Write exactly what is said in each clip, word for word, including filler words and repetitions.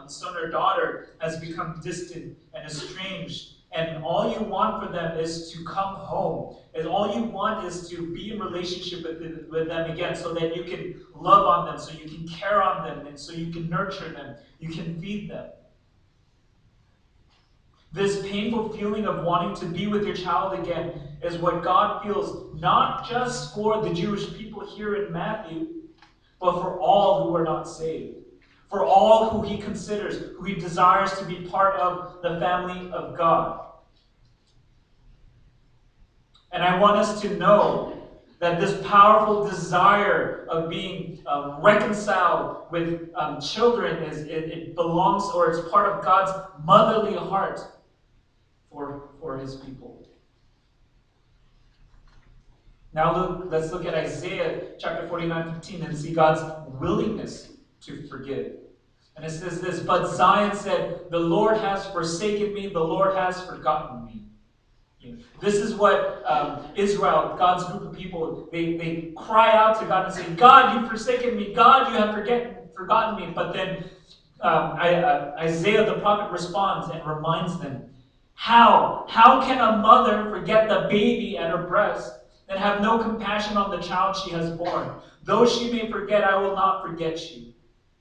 son or daughter has become distant and estranged, and all you want for them is to come home, and all you want is to be in relationship with, the, with them again, so that you can love on them, so you can care on them, and so you can nurture them, you can feed them. This painful feeling of wanting to be with your child again is what God feels, not just for the Jewish people here in Matthew, but for all who are not saved. For all who he considers, who he desires to be part of the family of God. And I want us to know that this powerful desire of being um, reconciled with um, children, is it, it belongs, or it's part of God's motherly heart for, for his people. Now look, let's look at Isaiah chapter forty-nine, fifteen and see God's willingness to forgive. And it says this, but Zion said, the Lord has forsaken me, the Lord has forgotten me. This is what um, Israel, God's group of people, they, they cry out to God and say, God, you've forsaken me. God, you have forget, forgotten me. But then um, I, uh, Isaiah the prophet responds and reminds them, how? How can a mother forget the baby at her breast and have no compassion on the child she has born? Though she may forget, I will not forget you.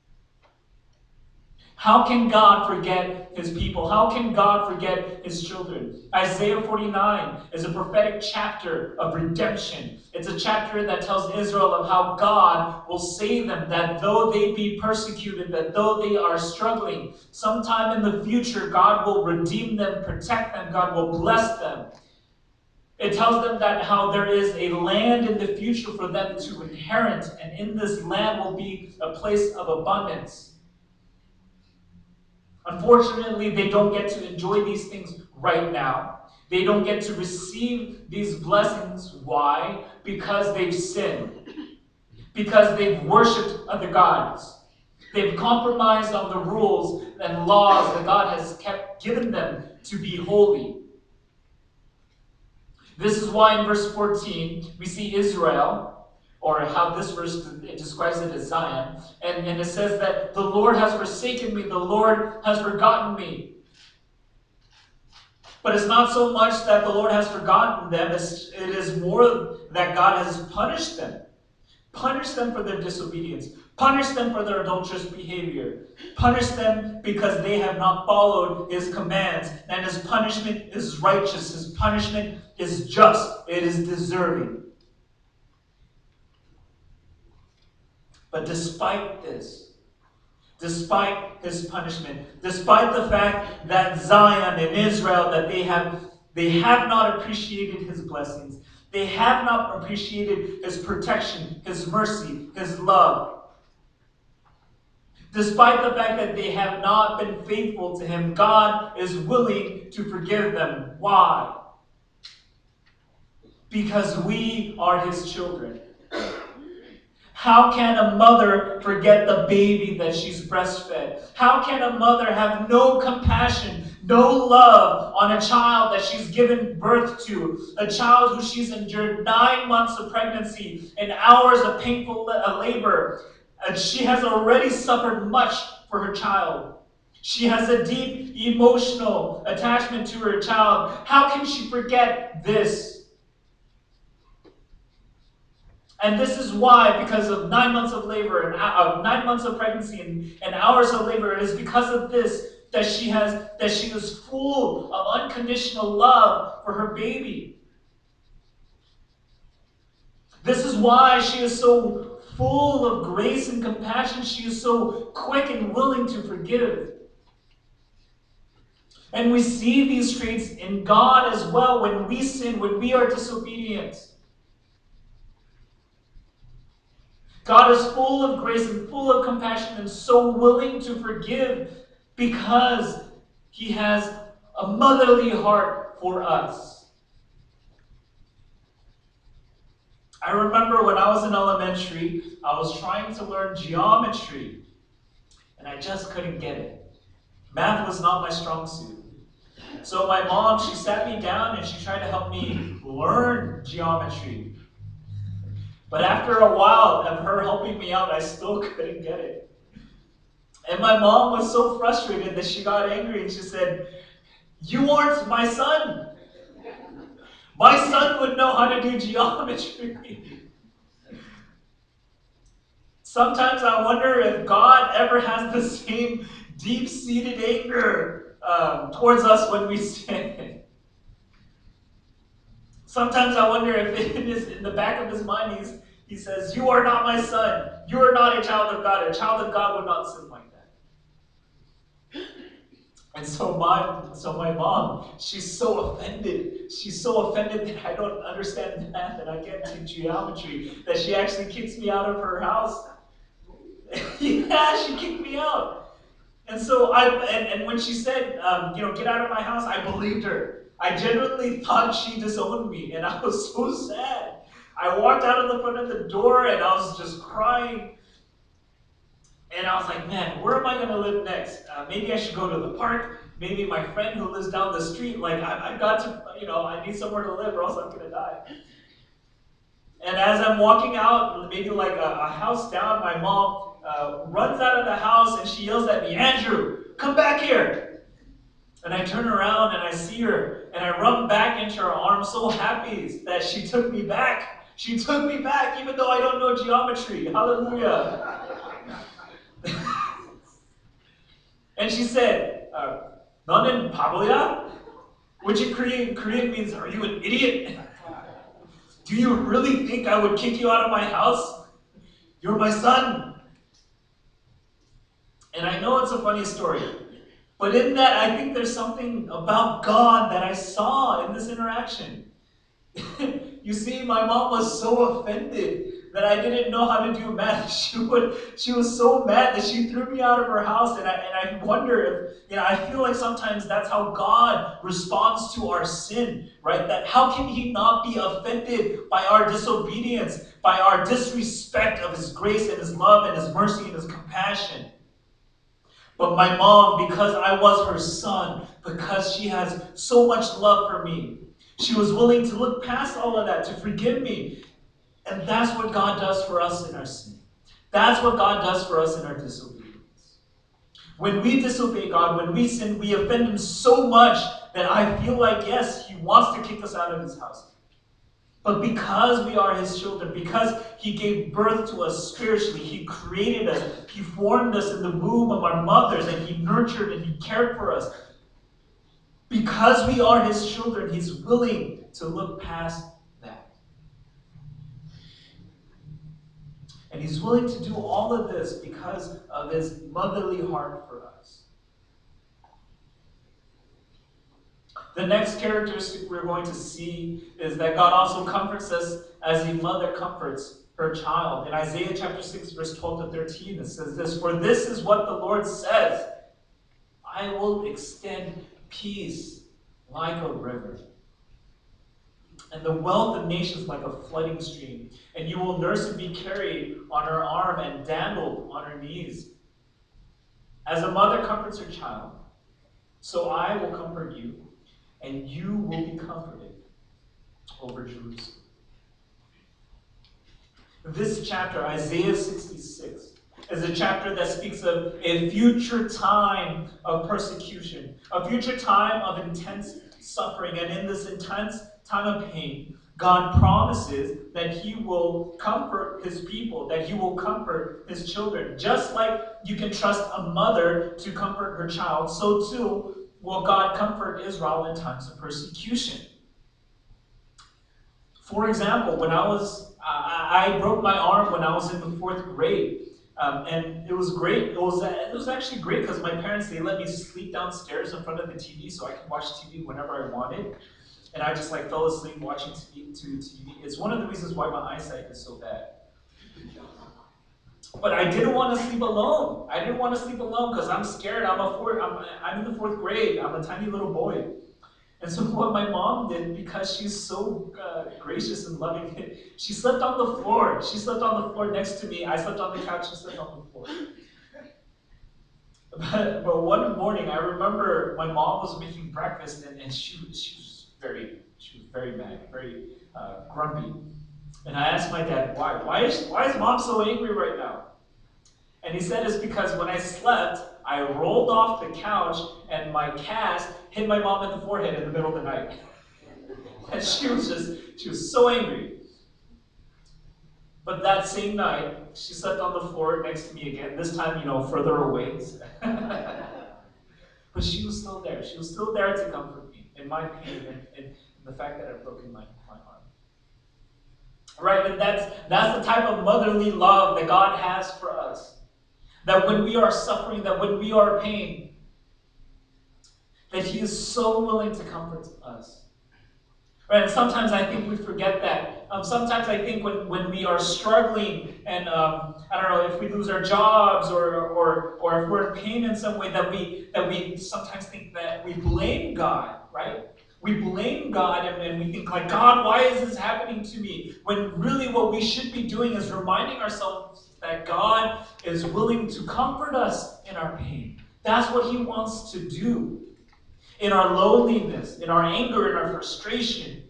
How can God forget his people? How can God forget his children? Isaiah forty-nine is a prophetic chapter of redemption. It's a chapter that tells Israel of how God will save them, that though they be persecuted, that though they are struggling, sometime in the future, God will redeem them, protect them, God will bless them. It tells them that how there is a land in the future for them to inherit, and in this land will be a place of abundance. Unfortunately, they don't get to enjoy these things right now. They don't get to receive these blessings. Why? Because they've sinned. Because they've worshipped other gods. They've compromised on the rules and laws that God has kept given them to be holy. This is why in verse fourteen, we see Israel, or how this verse it describes it as Zion. And, and it says that the Lord has forsaken me, the Lord has forgotten me. But it's not so much that the Lord has forgotten them, it's, it is more that God has punished them. Punished them for their disobedience. Punished them for their adulterous behavior. Punished them because they have not followed his commands. And his punishment is righteous. His punishment is just. It is deserving. But despite this, despite his punishment, despite the fact that Zion and Israel, that they have, they have not appreciated his blessings, they have not appreciated his protection, his mercy, his love. Despite the fact that they have not been faithful to him, God is willing to forgive them. Why? Because we are his children. How can a mother forget the baby that she's breastfed? How can a mother have no compassion, no love on a child that she's given birth to? A child who she's endured nine months of pregnancy and hours of painful labor. And she has already suffered much for her child. She has a deep emotional attachment to her child. How can she forget this? And this is why, because of nine months of labor, and uh, nine months of pregnancy, and, and hours of labor, it is because of this that she has, that she is full of unconditional love for her baby. This is why she is so full of grace and compassion. She is so quick and willing to forgive. And we see these traits in God as well when we sin, when we are disobedient. God is full of grace and full of compassion and so willing to forgive because he has a motherly heart for us. I remember when I was in elementary, I was trying to learn geometry and I just couldn't get it. Math was not my strong suit. So my mom, she sat me down and she tried to help me learn geometry. But after a while of her helping me out, I still couldn't get it. And my mom was so frustrated that she got angry and she said, "You aren't my son. My son would know how to do geometry." Sometimes I wonder if God ever has the same deep-seated anger um, towards us when we sin. Sometimes I wonder if in, his, in the back of his mind he's, he says, "You are not my son. You are not a child of God. A child of God would not sin like that." And so my, so my mom, she's so offended. She's so offended that I don't understand math and I can't do geometry that she actually kicks me out of her house. Yeah, she kicked me out. And so I, and, and when she said, um, you know, "Get out of my house," I believed her. I genuinely thought she disowned me, and I was so sad. I walked out of the front of the door, and I was just crying. And I was like, man, where am I going to live next? Uh, maybe I should go to the park. Maybe my friend who lives down the street. Like, I, I've got to, you know, I need somewhere to live, or else I'm going to die. And as I'm walking out, maybe like a, a house down, my mom uh, runs out of the house and she yells at me, "Andrew, come back here." And I turn around and I see her and I run back into her arms so happy that she took me back. She took me back even though I don't know geometry. Hallelujah. And she said, uh, "Nanin Pablia?" Which in Korean, Korean means, "Are you an idiot? Do you really think I would kick you out of my house? You're my son." And I know it's a funny story, but in that, I think there's something about God that I saw in this interaction. You see, my mom was so offended that I didn't know how to do math. She would, she was so mad that she threw me out of her house, and I, and I wonder if, you know, I feel like sometimes that's how God responds to our sin, right? That how can he not be offended by our disobedience, by our disrespect of his grace and his love and his mercy and his compassion? But my mom, because I was her son, because she has so much love for me, she was willing to look past all of that, to forgive me. And that's what God does for us in our sin. That's what God does for us in our disobedience. When we disobey God, when we sin, we offend him so much that I feel like, yes, he wants to kick us out of his house. But because we are his children, because he gave birth to us spiritually, he created us, he formed us in the womb of our mothers, and he nurtured and he cared for us. Because we are his children, he's willing to look past that. And he's willing to do all of this because of his motherly heart for us. The next characteristic we're going to see is that God also comforts us as a mother comforts her child. In Isaiah chapter six, verse twelve to thirteen, it says this, "For this is what the Lord says, I will extend peace like a river, and the wealth of nations like a flooding stream. And you will nurse and be carried on her arm and dandled on her knees. As a mother comforts her child, so I will comfort you, and you will be comforted over Jerusalem." This chapter, Isaiah sixty-six, is a chapter that speaks of a future time of persecution, a future time of intense suffering. And in this intense time of pain, God promises that he will comfort his people, that he will comfort his children. Just like you can trust a mother to comfort her child, so too will God comfort Israel in times of persecution. For example, when I was, I, I broke my arm when I was in the fourth grade. Um, and it was great. It was, it was actually great because my parents, they let me sleep downstairs in front of the T V so I could watch T V whenever I wanted. And I just like fell asleep watching T V to T V. It's one of the reasons why my eyesight is so bad. But I didn't want to sleep alone. I didn't want to sleep alone because I'm scared. I'm a fourth, I'm, I'm in the fourth grade. I'm a tiny little boy. And so what my mom did, because she's so uh, gracious and loving, she slept on the floor. She slept on the floor next to me. I slept on the couch. She slept on the floor. But, but one morning, I remember my mom was making breakfast, and, and she, she was very, she was very mad, very uh, grumpy. And I asked my dad, why? Why is, why is mom so angry right now? And he said it's because when I slept, I rolled off the couch and my cast hit my mom in the forehead in the middle of the night. And she was just, she was so angry. But that same night, she slept on the floor next to me again, this time, you know, further away. But she was still there. She was still there to comfort me in my pain and, and, and the fact that I've broken my, my arm. Right? And that's, that's the type of motherly love that God has for us. That when we are suffering, that when we are in pain, that He is so willing to comfort us. Right? And sometimes I think we forget that. Um, sometimes I think when, when we are struggling and, um, I don't know, if we lose our jobs or, or, or if we're in pain in some way, that we, that we sometimes think that we blame God, right? We blame God and, and we think like, God, why is this happening to me? When really what we should be doing is reminding ourselves that God is willing to comfort us in our pain. That's what He wants to do. In our loneliness, in our anger, in our frustration.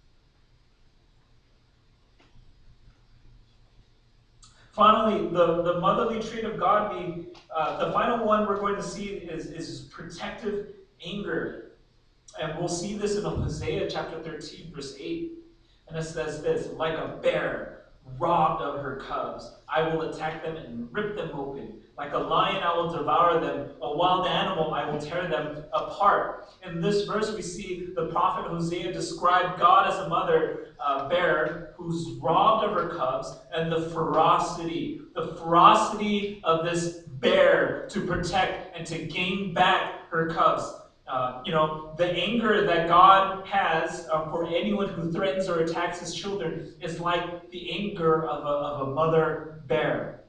Finally, the, the motherly trait of God, the, uh, the final one we're going to see is, is protective anger. And we'll see this in Hosea chapter thirteen, verse eight. And it says this, like a bear robbed of her cubs, I will attack them and rip them open. Like a lion, I will devour them. A wild animal, I will tear them apart. In this verse, we see the prophet Hosea describe God as a mother uh, bear who's robbed of her cubs, and the ferocity, the ferocity of this bear to protect and to gain back her cubs. Uh, you know, the anger that God has um, for anyone who threatens or attacks His children is like the anger of a, of a mother bear.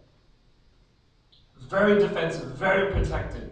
Very defensive, very protective.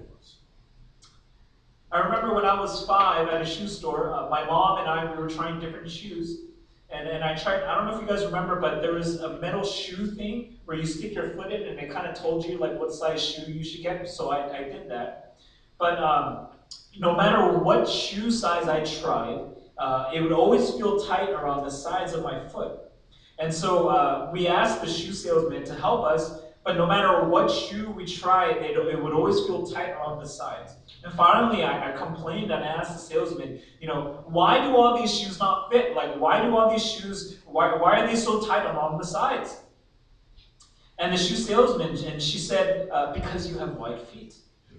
I remember when I was five at a shoe store, uh, my mom and I, we were trying different shoes. And, and I tried, I don't know if you guys remember, but there was a metal shoe thing where you stick your foot in and it kind of told you like what size shoe you should get. So I, I did that. But um, no matter what shoe size I tried, uh, it would always feel tight around the sides of my foot. And so uh, we asked the shoe salesman to help us, but no matter what shoe we tried, it, it would always feel tight around the sides. And finally, I, I complained and I asked the salesman, you know, why do all these shoes not fit? Like, why do all these shoes, why, why are they so tight along the sides? And the shoe salesman, and she said, uh, because you have white feet.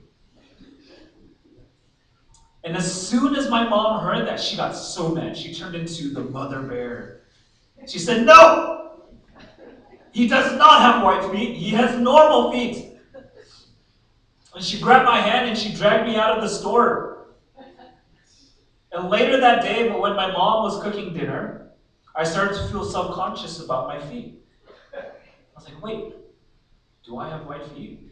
And as soon as my mom heard that, she got so mad. She turned into the mother bear. She said, no! He does not have white feet. He has normal feet. And she grabbed my hand and she dragged me out of the store. And later that day, when my mom was cooking dinner, I started to feel self-conscious about my feet. I was like, wait, do I have white feet?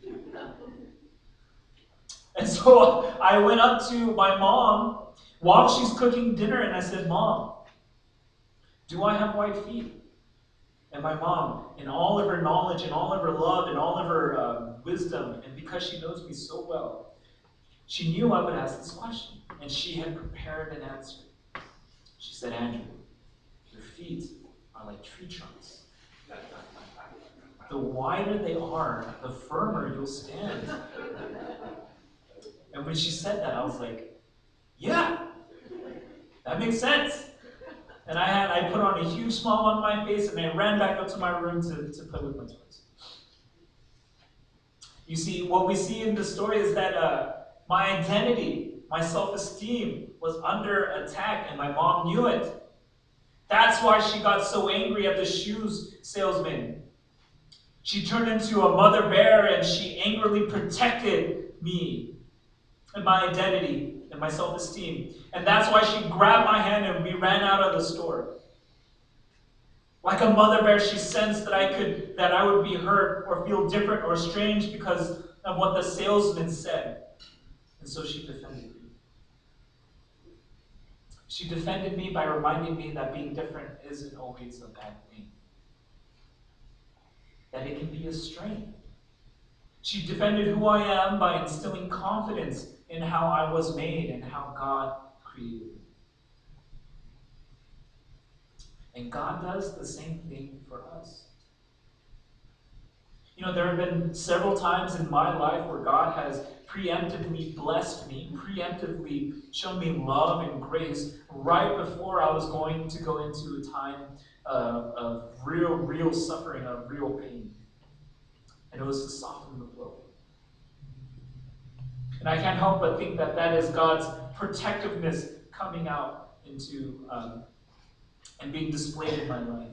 And so I went up to my mom while she's cooking dinner and I said, Mom, do I have white feet? And my mom, in all of her knowledge and all of her love and all of her um, wisdom, and because she knows me so well, she knew I would ask this question. And she had prepared an answer. She said, Andrew, your feet are like tree trunks. The wider they are, the firmer you'll stand. And when she said that, I was like, yeah, that makes sense. And I had I put on a huge smile on my face and I ran back up to my room to, to play with my toys. You see, what we see in this story is that uh, my identity, my self-esteem was under attack and my mom knew it. That's why she got so angry at the shoes salesman. She turned into a mother bear and she angrily protected me and my identity and my self-esteem. And that's why she grabbed my hand and we ran out of the store. Like a mother bear, she sensed that I could, that I would be hurt or feel different or strange because of what the salesman said. And so she defended me. She defended me by reminding me that being different isn't always a bad thing. That it can be a strength. She defended who I am by instilling confidence in how I was made and how God created me. And God does the same thing for us. You know, there have been several times in my life where God has preemptively blessed me, preemptively shown me love and grace right before I was going to go into a time uh, of real, real suffering, of real pain. And it was to soften the blow. And I can't help but think that that is God's protectiveness coming out into um, and being displayed in my life.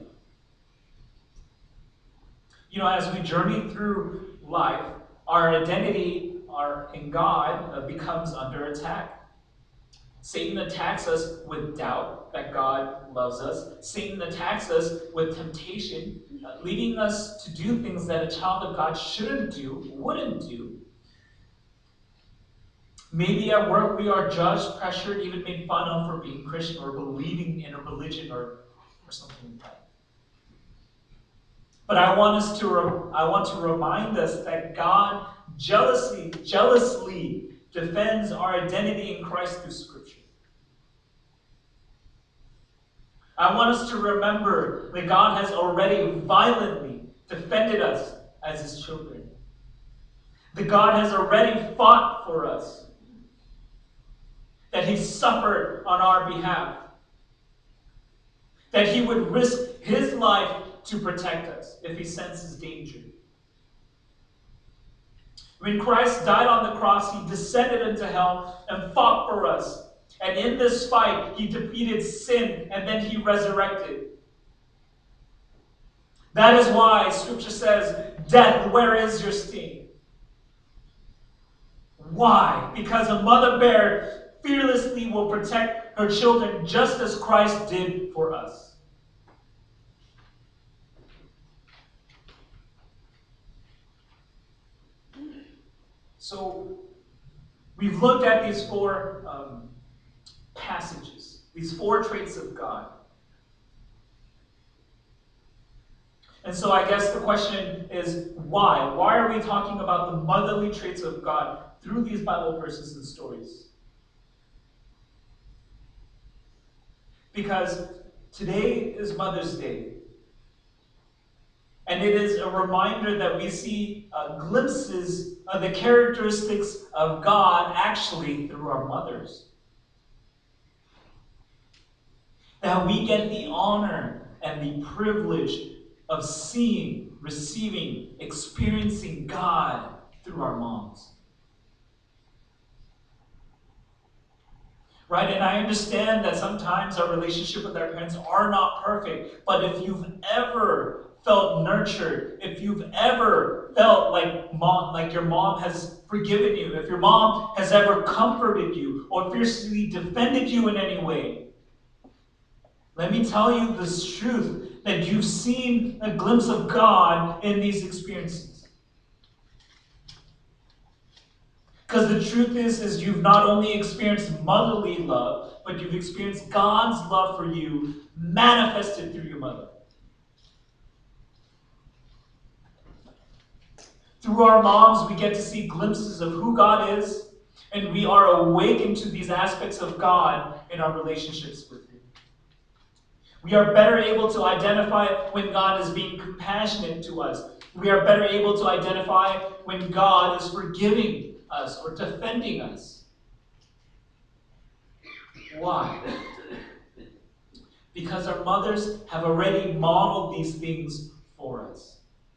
You know, as we journey through life, our identity our, in God uh, becomes under attack. Satan attacks us with doubt that God loves us. Satan attacks us with temptation, uh, leading us to do things that a child of God shouldn't do, wouldn't do. Maybe at work we are judged, pressured, even made fun of for being Christian or believing in a religion or, or something like that. But I want us to re- I want to remind us that God jealously, jealously defends our identity in Christ through Scripture. I want us to remember that God has already violently defended us as His children. That God has already fought for us. That He suffered on our behalf. That He would risk His life to protect us if He senses danger. When Christ died on the cross, He descended into hell and fought for us. And in this fight, He defeated sin and then He resurrected. That is why Scripture says, "Death, where is your sting?" Why? Because a mother bear fearlessly will protect her children just as Christ did for us. So, we've looked at these four um, passages, these four traits of God. And so I guess the question is, why? Why are we talking about the motherly traits of God through these Bible verses and stories? Because today is Mother's Day. And it is a reminder that we see uh, glimpses of the characteristics of God actually through our mothers. That we get the honor and the privilege of seeing, receiving, experiencing God through our moms. Right? And I understand that sometimes our relationship with our parents are not perfect, but if you've ever felt nurtured, if you've ever felt like mom, like your mom has forgiven you, if your mom has ever comforted you or fiercely defended you in any way, let me tell you this truth, that you've seen a glimpse of God in these experiences. Because the truth is, is you've not only experienced motherly love, but you've experienced God's love for you manifested through your mother. Through our moms, we get to see glimpses of who God is, and we are awakened to these aspects of God in our relationships with Him. We are better able to identify when God is being compassionate to us. We are better able to identify when God is forgiving us or defending us. Why? Because our mothers have already modeled these things for us.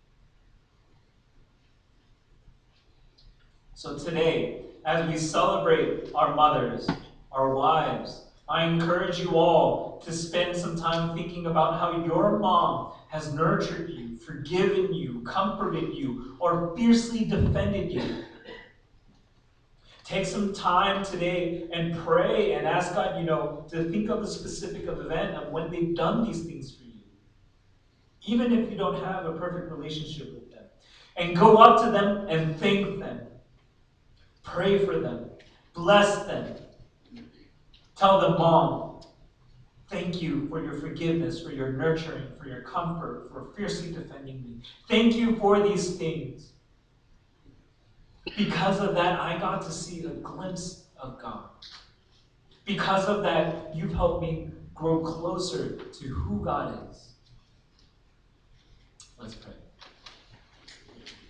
So today, as we celebrate our mothers, our wives, I encourage you all to spend some time thinking about how your mom has nurtured you, forgiven you, comforted you, or fiercely defended you. Take some time today and pray and ask God, you know, to think of the specific event of when they've done these things for you. Even if you don't have a perfect relationship with them. And go up to them and thank them. Pray for them. Bless them. Tell them, Mom, thank you for your forgiveness, for your nurturing, for your comfort, for fiercely defending me. Thank you for these things. Because of that, I got to see a glimpse of God. Because of that, you've helped me grow closer to who God is. Let's pray.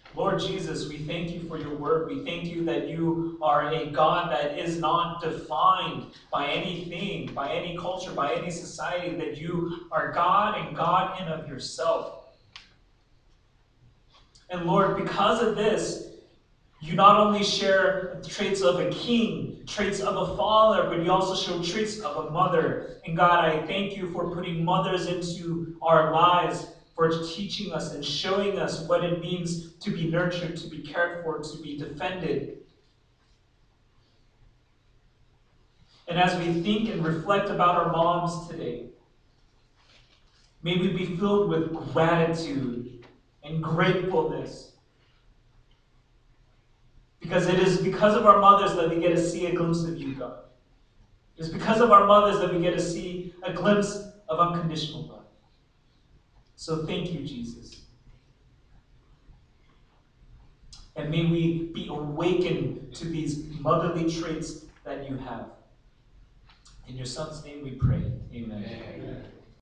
Lord Jesus, we thank you for your word. We thank you that you are a God that is not defined by anything, by any culture, by any society, that you are God and God in of yourself. And Lord, because of this, you not only share traits of a king, traits of a father, but you also show traits of a mother. And God, I thank you for putting mothers into our lives, for teaching us and showing us what it means to be nurtured, to be cared for, to be defended. And as we think and reflect about our moms today, may we be filled with gratitude and gratefulness. Because it is because of our mothers that we get to see a glimpse of you, God. It is because of our mothers that we get to see a glimpse of unconditional love. So thank you, Jesus. And may we be awakened to these motherly traits that you have. In your Son's name we pray. Amen. Amen.